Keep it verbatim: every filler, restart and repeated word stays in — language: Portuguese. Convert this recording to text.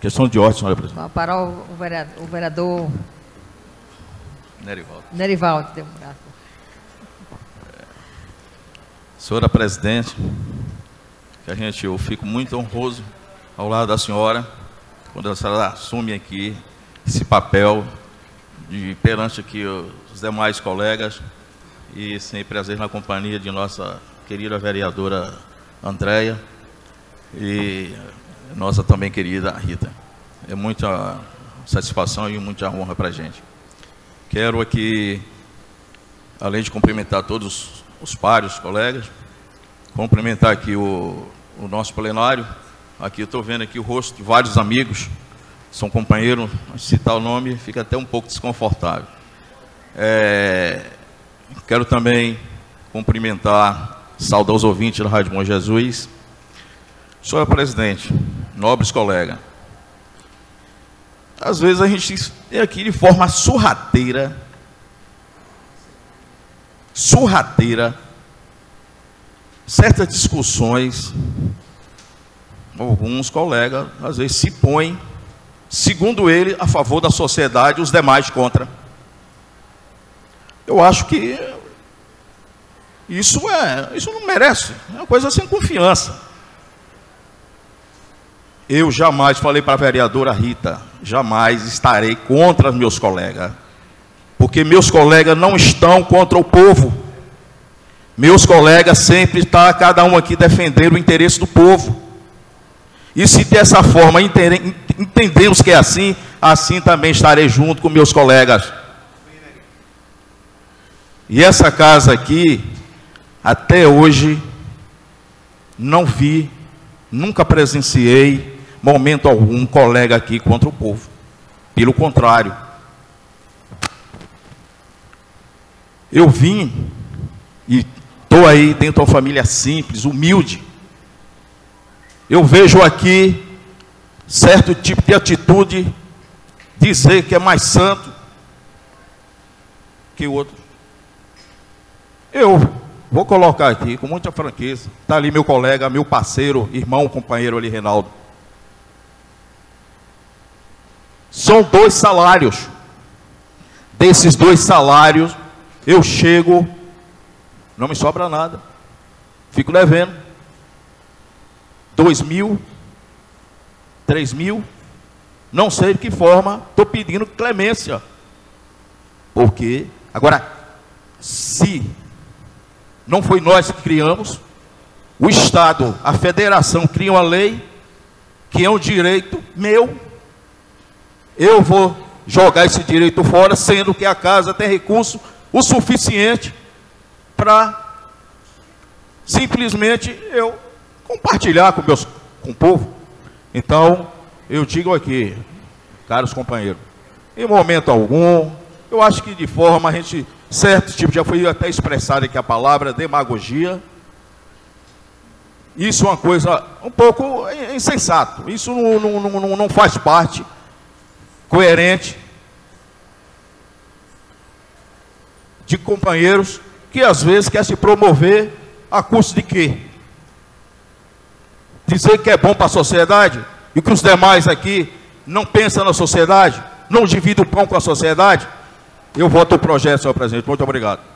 Questão de ordem, senhora presidente. Para o vereador, o vereador Nerivaldo. Nerivaldo. Senhora presidente, que a gente, eu fico muito honroso ao lado da senhora, quando a senhora assume aqui esse papel de perante aqui os demais colegas e sempre às vezes na companhia de nossa querida vereadora Andréia e nossa também querida Rita. É muita satisfação e muita honra para a gente. Quero aqui, além de cumprimentar todos os pares, os colegas, cumprimentar aqui o, o nosso plenário. Aqui eu estou vendo aqui o rosto de vários amigos, são companheiros, citar o nome fica até um pouco desconfortável. É, quero também cumprimentar, saudar os ouvintes da Rádio Bom Jesus. Senhor presidente, nobres colegas, às vezes a gente tem aqui de forma sorrateira, sorrateira, certas discussões, alguns colegas às vezes se põem, segundo ele, a favor da sociedade, os demais contra. Eu acho que isso, é, isso não merece, é uma coisa sem confiança. Eu jamais falei para a vereadora Rita, jamais estarei contra meus colegas, porque meus colegas não estão contra o povo. Meus colegas sempre estão, cada um aqui, defendendo o interesse do povo. E se dessa forma entendemos que é assim, assim também estarei junto com meus colegas. E essa casa aqui, até hoje, não vi, nunca presenciei, momento algum, um colega aqui contra o povo. Pelo contrário. Eu vim e estou aí dentro de uma família simples, humilde. Eu vejo aqui certo tipo de atitude, dizer que é mais santo que o outro. Eu vou colocar aqui com muita franqueza, está ali meu colega, meu parceiro, irmão, companheiro ali, Reinaldo. São dois salários. Desses dois salários, eu chego, não me sobra nada, fico devendo. Dois mil, três mil, não sei de que forma, estou pedindo clemência. Porque, agora, se não foi nós que criamos, o Estado, a federação cria uma lei, que é um direito meu, eu vou jogar esse direito fora, sendo que a casa tem recurso o suficiente para simplesmente eu compartilhar com, meus, com o povo. Então, eu digo aqui, caros companheiros, em momento algum, eu acho que de forma a gente, certo tipo, já foi até expressada aqui a palavra demagogia. Isso é uma coisa um pouco insensato, isso não, não, não, não faz parte coerente de companheiros que às vezes quer se promover a custo de quê? Dizer que é bom para a sociedade e que os demais aqui não pensam na sociedade, não dividem o pão com a sociedade. Eu voto o projeto, senhor presidente. Muito obrigado.